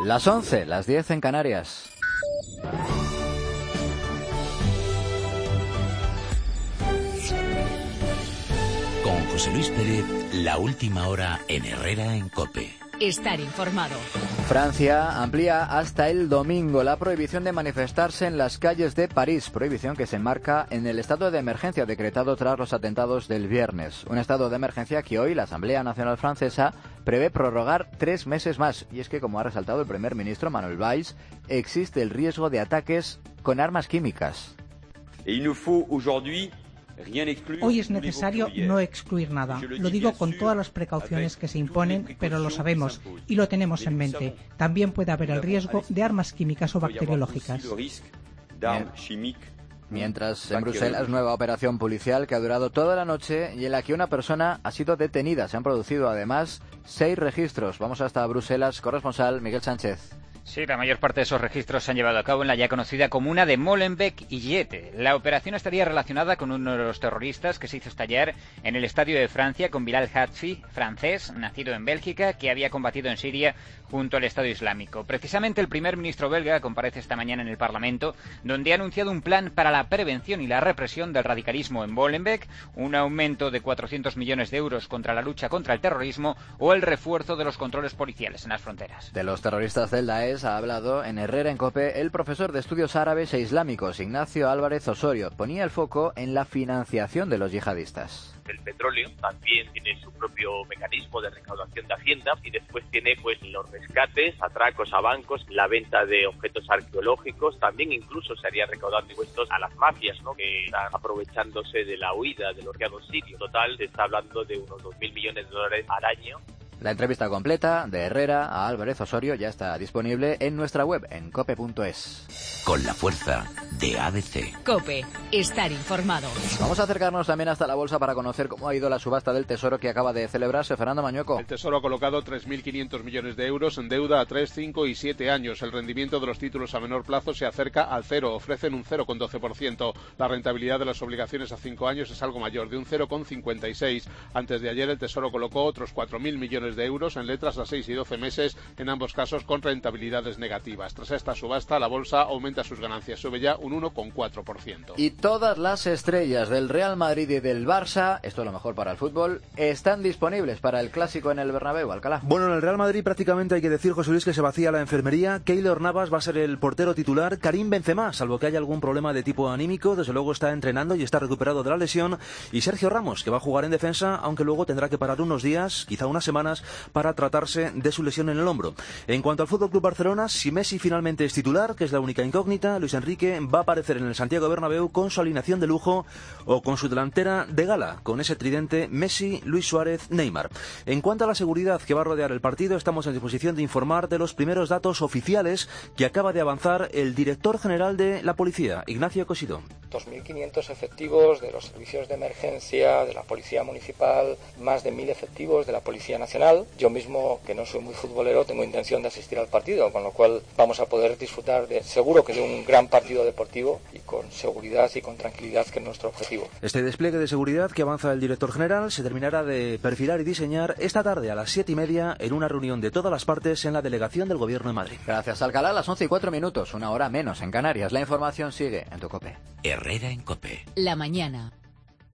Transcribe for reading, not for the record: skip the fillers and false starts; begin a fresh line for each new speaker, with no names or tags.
Las 11, las 10 en Canarias.
Con José Luis Pérez, la última hora en Herrera en COPE.
Estar informado.
Francia amplía hasta el domingo la prohibición de manifestarse en las calles de París, prohibición que se enmarca en el estado de emergencia decretado tras los atentados del viernes. Un estado de emergencia que hoy la Asamblea Nacional Francesa prevé prorrogar 3 meses más. Y es que, como ha resaltado el primer ministro Manuel Valls, existe el riesgo de ataques con armas químicas.
Hoy es necesario no excluir nada. Lo digo con todas las precauciones que se imponen, pero lo sabemos y lo tenemos en mente. También puede haber el riesgo de armas químicas o bacteriológicas.
Mientras, en Bruselas, nueva operación policial que ha durado toda la noche y en la que una persona ha sido detenida. Se han producido, además, 6 registros. Vamos hasta Bruselas. Corresponsal Miguel Sánchez.
Sí, la mayor parte de esos registros se han llevado a cabo en la ya conocida comuna de Molenbeek y Jette. La operación estaría relacionada con uno de los terroristas que se hizo estallar en el Estadio de Francia con Bilal Hadfi, francés, nacido en Bélgica, que había combatido en Siria junto al Estado Islámico. Precisamente el primer ministro belga comparece esta mañana en el Parlamento, donde ha anunciado un plan para la prevención y la represión del radicalismo en Molenbeek, un aumento de 400 millones de euros contra la lucha contra el terrorismo o el refuerzo de los controles policiales en las fronteras.
De los terroristas del Daesh ha hablado en Herrera en COPE el profesor de estudios árabes e islámicos, Ignacio Álvarez Osorio. Ponía el foco en la financiación de los yihadistas.
El petróleo también tiene su propio mecanismo de recaudación de Hacienda y después tiene pues los rescates, atracos a bancos, la venta de objetos arqueológicos, también incluso se haría recaudando impuestos a las mafias, ¿no?, que están aprovechándose de la huida de los refugiados sirios. Total, se está hablando de unos 2.000 millones de dólares al año.
La entrevista completa de Herrera a Álvarez Osorio ya está disponible en nuestra web, en cope.es.
Con la fuerza de ABC.
COPE. Estar informado.
Vamos a acercarnos también hasta la bolsa para conocer cómo ha ido la subasta del Tesoro que acaba de celebrarse. Fernando Mañueco.
El Tesoro ha colocado 3.500 millones de euros en deuda a 3, 5 y 7 años. El rendimiento de los títulos a menor plazo se acerca al cero. Ofrecen un 0,12%. La rentabilidad de las obligaciones a 5 años es algo mayor, de un 0,56%. Antes de ayer el Tesoro colocó otros 4.000 millones de euros en letras a 6 y 12 meses, en ambos casos con rentabilidades negativas. Tras esta subasta, la bolsa aumenta sus ganancias, sube ya un 1,4%.
Y todas las estrellas del Real Madrid y del Barça, esto es lo mejor para el fútbol, están disponibles para el clásico en el Bernabéu, Alcalá.
Bueno, en el Real Madrid prácticamente hay que decir, José Luis, que se vacía la enfermería. Keylor Navas va a ser el portero titular. Karim Benzema, salvo que haya algún problema de tipo anímico, desde luego está entrenando y está recuperado de la lesión. Y Sergio Ramos, que va a jugar en defensa, aunque luego tendrá que parar unos días, quizá unas semanas, para tratarse de su lesión en el hombro. En cuanto al FC Barcelona, si Messi finalmente es titular, que es la única incógnita, Luis Enrique va a aparecer en el Santiago Bernabéu con su alineación de lujo o con su delantera de gala, con ese tridente Messi, Luis Suárez, Neymar. En cuanto a la seguridad que va a rodear el partido, estamos en disposición de informar de los primeros datos oficiales que acaba de avanzar el director general de la policía, Ignacio Cosido.
2.500 efectivos de los servicios de emergencia, de la Policía Municipal, más de 1.000 efectivos de la Policía Nacional. Yo mismo, que no soy muy futbolero, tengo intención de asistir al partido, con lo cual vamos a poder disfrutar seguro que de un gran partido deportivo y con seguridad y con tranquilidad, que es nuestro objetivo.
Este despliegue de seguridad que avanza el director general se terminará de perfilar y diseñar esta tarde a las 7:30 en una reunión de todas las partes en la delegación del Gobierno de Madrid.
Gracias, Alcalá. A las 11:04, una hora menos en Canarias. La información sigue en tu COPE.
Herrera en COPE.
La mañana.